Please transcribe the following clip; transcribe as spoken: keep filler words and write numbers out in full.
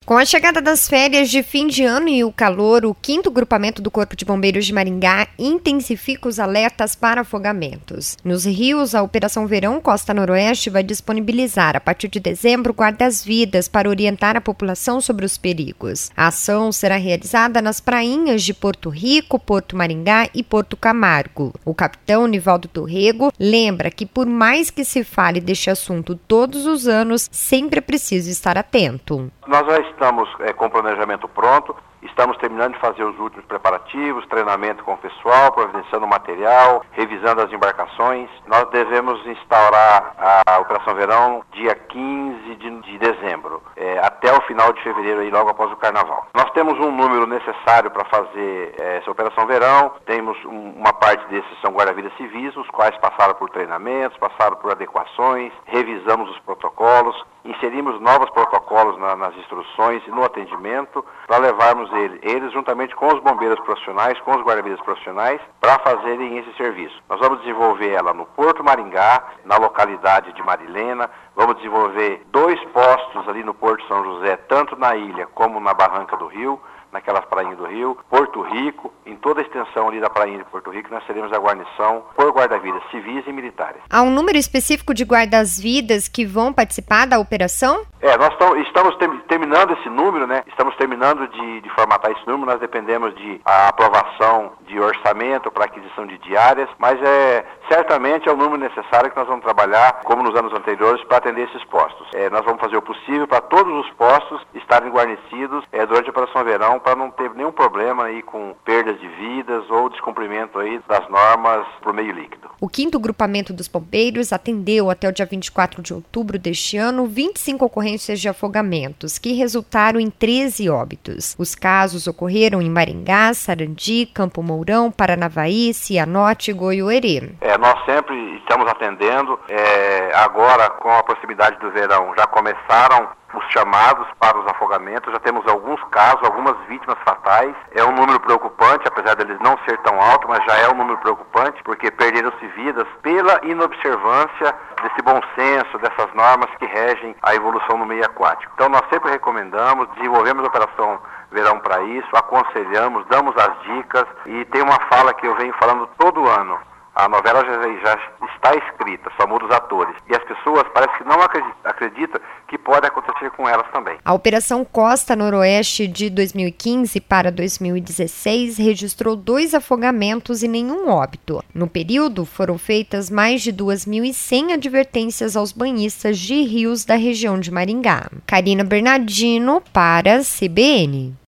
Com a chegada das férias de fim de ano e o calor, o quinto grupamento do Corpo de Bombeiros de Maringá intensifica os alertas para afogamentos. Nos rios, a Operação Verão Costa Noroeste vai disponibilizar, a partir de dezembro, guardas-vidas para orientar a população sobre os perigos. A ação será realizada nas prainhas de Porto Rico, Porto Maringá e Porto Camargo. O capitão Nivaldo Torrego lembra que, por mais que se fale deste assunto todos os anos, sempre é preciso estar atento. Nós já estamos é, com o planejamento pronto, estamos terminando de fazer os últimos preparativos, treinamento com o pessoal, providenciando material, revisando as embarcações. Nós devemos instaurar a Operação Verão dia quinze de dezembro, é, até o final de fevereiro, aí, logo após o Carnaval. Nós temos um número necessário para fazer é, essa Operação Verão, temos um, uma parte desses são guarda-vidas civis, os quais passaram por treinamentos, passaram por adequações, revisamos os protocolos, inserimos novos protocolos na, nas instruções e no atendimento para levarmos eles, eles juntamente com os bombeiros profissionais, com os guarda-vidas profissionais, para fazerem esse serviço. Nós vamos desenvolver ela no Porto Maringá, na localidade de Marilena, vamos desenvolver dois postos ali no Porto São José, tanto na ilha como na Barranca do Rio, naquelas prainhas do Rio, Porto Rico, em toda a extensão ali da prainha de Porto Rico, nós teremos a guarnição por guarda-vidas civis e militares. Há um número específico de guardas-vidas que vão participar da operação? É, nós estamos terminando esse número, né? Estamos terminando de, de formatar esse número, nós dependemos de a aprovação de orçamento para aquisição de diárias, mas é certamente é o número necessário que nós vamos trabalhar, como nos anos anteriores, para atender esses postos. É, nós vamos fazer o possível para todos os postos estarem guarnecidos é, durante a Operação Verão, para não ter nenhum problema aí com perdas de vidas ou descumprimento aí das normas por meio líquido. O quinto grupamento dos bombeiros atendeu até o dia vinte e quatro de outubro deste ano vinte e cinco ocorrências de afogamentos, que resultaram em treze óbitos. Os casos ocorreram em Maringá, Sarandi, Campo Mourão, Paranavaí, Cianorte e Goiôerê. É, nós sempre estamos atendendo, é, agora com a proximidade do verão já começaram os chamados para os afogamentos, já temos alguns casos, algumas vítimas fatais. É um número preocupante, apesar deles não ser tão alto, mas já é um número preocupante, porque perderam-se vidas pela inobservância desse bom senso, dessas normas que regem a evolução no meio aquático. Então nós sempre recomendamos, desenvolvemos a Operação Verão para isso, aconselhamos, damos as dicas, e tem uma fala que eu venho falando todo ano. A novela já, já está escrita, só muda os atores. E as pessoas parece que não acreditam, acreditam que pode acontecer com elas também. A Operação Costa Noroeste de dois mil e quinze para dois mil e dezesseis registrou dois afogamentos e nenhum óbito. No período, foram feitas mais de duas mil e cem advertências aos banhistas de rios da região de Maringá. Karina Bernardino para a C B N.